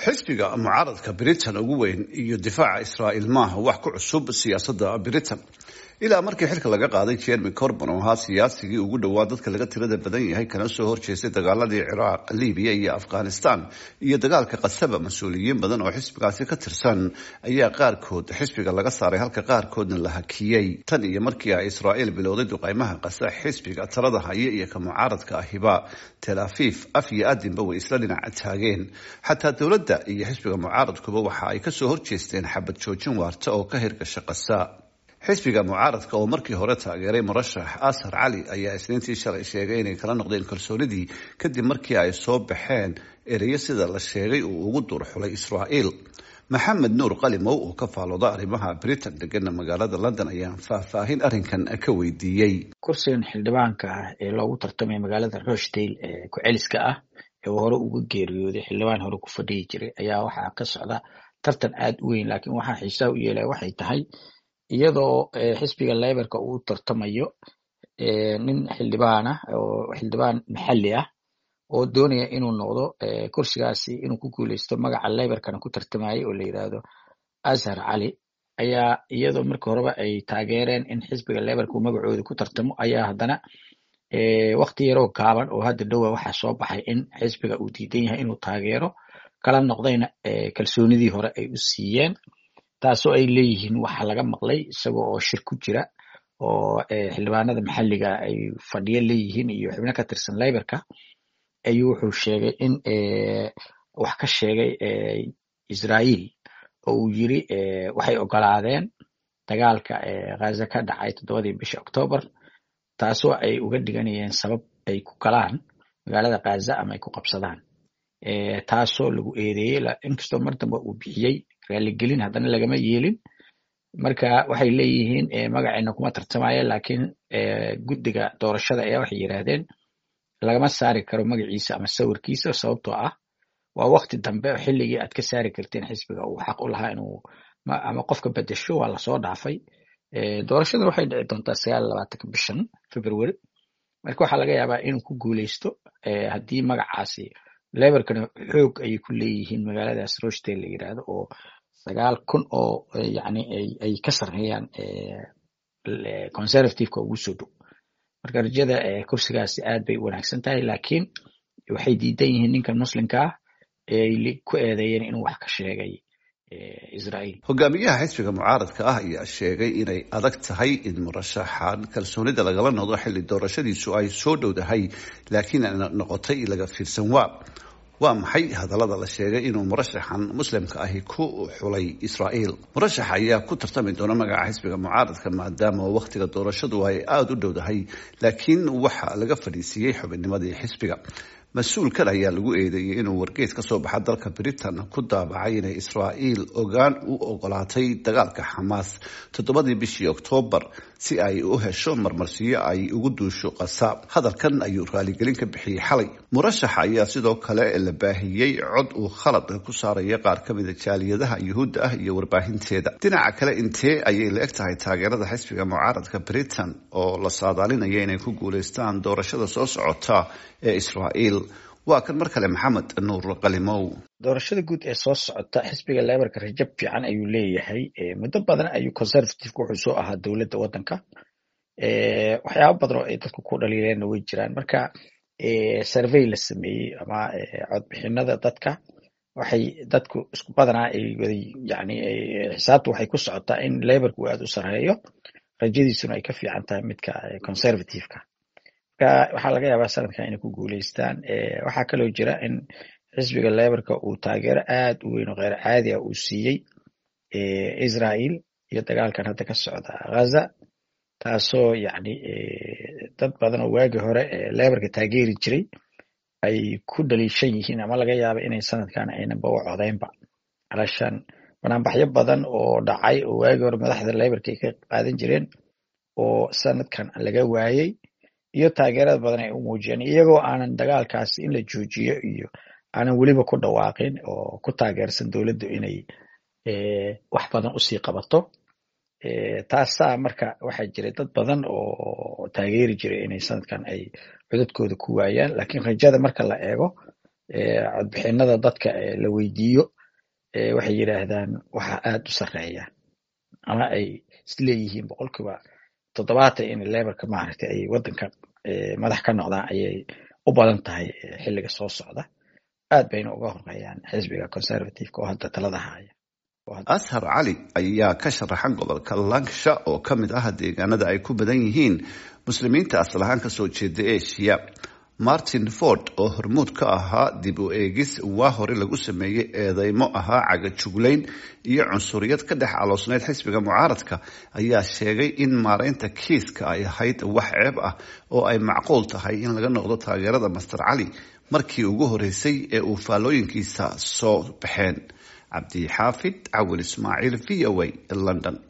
xisbiga mucaaradka Britain ugu weyn iyo difaaca Israa'iil maaha wax ku cusub siyaasadda Britain ilaa markii xilka laga qaaday Jeremy Corbyn oo ahaa siyaasigii ugu dhawaa dadka laga tirada badan yahay kana soo horjeestay dagaaladii Ciraaq, Liibiya iyo Afghanistan iyo dagaalka qasaba mas'uuliyiin badan oo xisbigaasi ka tirsan ayaa qaarkood xisbiga laga saaray halka qaarkoodna la hakiyay tan iyo markii ay Israa'iil bilowday duqeymaha qasa xisbiga talada haya iyo ka mucaaradka ahiba Tel Aviv af iyo adinba way isla dhinac taageen xataa dawladda iyo xisbiga mucaaradkuba waxa ay ka soo horjeesteen xabad joojin waarta oo ka hirgasha qasa xisbiga mucaaradka oo markii hore taageeray murashax Asar Cali ayaa isniintii shalay sheegay inay kala noqdeen kalsoonidii kadib markii ay soo baxeen ereyo sida la sheegay uu ugu durxulay Israa'iil. Maxamed Nuur Qalimow oo ka faalooda arrimaha Britain degana magaalada London ayaa faahfaahin arrinkan ka weydiiyay. Kursigan xildhibaanka ah ee loogu tartamay magaalada Rochdale ee ku celiska ah ee hore ugu geeriyooday xildhibaan hore ku fadhiyi jiray ayaa waxaa ka socda tartan aad u weyn, laakiin waxaa xiisaha u yeelay waxay tahay iyadoo xisbiga Labourka uu tartamayo nin xildhibaan ah oo xildhibaan maxalli ah oo doonaya inuu noqdo kursigaasi inuu ku guuleysto magaca Labourkana ku tartamayay oo la yiraahdo Asar Cali ayaa iyadoo markii horeba ay taageereen in xisbiga Labourka uu magacooda ku tartamo ayaa haddana waqti yaroo gaaban oo hadda dhow waxaa soo baxay in xisbiga uu diidan yahay inuu taageero kala noqdayna kalsoonidii hore ay u siiyeen, taasoo ay leeyihiin waxa laga maqlay isagoo oo shir ku jira oo xildhibaanada maxalliga ay fadhiyo leeyihiin iyo xubno ka tirsan Labourka ayuu wuxuu sheegay in wax ka sheegay Israa'iil oo uu yiri waxay ogolaadeen dagaalka Gaza ka dhacay 7 bishii October, taasoo ay uga dhiganayeen sabab ay ku galaan magaalada Gaza ama ay ku qabsadaan, taasoo lagu eedeeyay inkastoo mar dambe uu bixiyay raaligelin haddana lagama yeelin. Marka waxay leeyihiin magaceena kuma tartamayeen, laakiin guddiga doorashada ayaa waxay yiraahdeen lagama saari karo magaciisa ama sawirkiisa sababtoo ah waa waqti dambe xilligii aad ka saari karteen xisbiga uu xaq u lahaa inuu ama qofka bedesho waa lasoo dhaafay. Doorashada waxay dhici doontaa 29 bishan February, marka waxaa laga yaabaa inuu ku guuleysto haddii magacaasi Labourkana xoog ay ku leeyihiin magaaladaas Rochdale la yiraahdo oo 9,000 oo yani ay ka sarreeyaan conservative-ka ugu soo dhow. Marka rajada kursigaasi aad bay u wanaagsan tahay, laakiin waxay diidan yihiin ninkan muslimka ah ee ku eedeeyeen inuu wax ka sheegay Israa'iil. Hogaamiyaha xisbiga mucaaradka ah ayaa sheegay inay adag tahay in murashaxan kalsoonida lagala noqdo xilli doorashadiisu ay soo dhowdahay, laakiin ay noqotay laga fiirsan waa maxay hadallada la sheegay inuu murashaxan muslimka ahi ku xulay Israa'iil. Murashaxa ayaa ku tartami doona magaca xisbiga mucaaradka maadaama waqtiga doorashadu ay aad u dhowdahay, laakiin waxa laga fadhiisiyay xubinnimadii xisbiga. Mas-uulkan ayaa lagu eedeeyay inuu wargeys ka soo baxa dalka Britain ku daabacay inay Israa'iil ogaan u ogolaatay dagaalka Xamaas 7 bishii October si ay u hesho marmarsiyo ay ugu duusho Gaza. Hadalkan ayuu raaligelin ka bixiyay xalay. Murashaxa ayaa sidoo kale la baahiyay cod uu khalad ku saaraya qaar ka mid ah jaaliyadaha Yuhuudda ah iyo warbaahinteeda. Dhinaca kale intee ayay la eg tahay taageerada xisbiga mucaaradka Britain oo la saadaalinaya inay ku guuleystaan doorashada soo socota ee Israa'iil. waa kan mar kale Maxamed Nuur Qalimow. Doorashada guud ee soo socota xisbiga Labourka rajab fiican ayuu leeyahay, muddo badan ayuu conservative ku soo ahaa dawladda wadanka, waxyaabo badan oo ay dadku ku dhaliileen way jiraan. Marka survey la sameeyay ama codbixinada dadka waxay dadku isku badanaa ay yani xisaabtu waxay ku socotaa in Labourka uu aad u sareeyo, rajadiisuna ay ka fiican tahay midka conservative-ka. waxaa laga yaabaa sanadkan inay ku guuleystaan. waxaa kaloo jira in xisbiga Labourka uu taageero aad u weyn oo qeyr caadi ah uu siiyey Israa'iil iyo dagaalkan hadda ka socda Gaza, taasoo yani dad badan oo waagi hore Labourka taageeri jiray ay ku dhaliishan yihiin ama laga yaaba inay sanadkan aynaba u codeynba. alashan banaanbaxyo badan oo dhacay oo waagi hore madaxda Labourka ay ka qaadan jireen oo sanadkan laga waayay iyo taageerada badan ay u muujiyeen iyagoo aanan dagaalkaasi in la joojiyo iyo aanan weliba ku dhawaaqin oo ku taageersan dawladdu inay wax badan usii qabato. taasaa marka waxaa jiray dad badan oo taageeri jiray inay sanadkan ay codadkooda ku waayaan, laakiin rajada marka la eego codbixinada dadka la weydiiyo waxay yidhaahdaan waxa aad u sarreeya ama ay isleeyihiin 70% in Labourka maaragtay ay wadanka madax ka noqdaan ayay u badan tahay xilliga soo socda aad bayna uga horeeyaan xisbiga conservative oo hadda talada haya. Ashar Cali ayaa ka sharaxan gobolka Lancashire oo ka mid ah deegaanada ay ku badan yihiin muslimiinta asal ahaan ka soo jeeda Asia. Martin Ford oo hormuud ka ahaa dib u eegis waa hore lagu sameeyay eedeymo ahaa cagajuglayn iyo cunsuriyad ka dhex aloosneyd xisbiga mucaaradka ayaa sheegay in maareynta kiiska ay ahayd wax ceeb ah oo ay macquul tahay in laga noqdo taageerada Master Cali markii ugu horeysay ee uu faalooyinkiisa soo baxeen. Cabdi Xaafid Cawil Ismaaciil VOA London.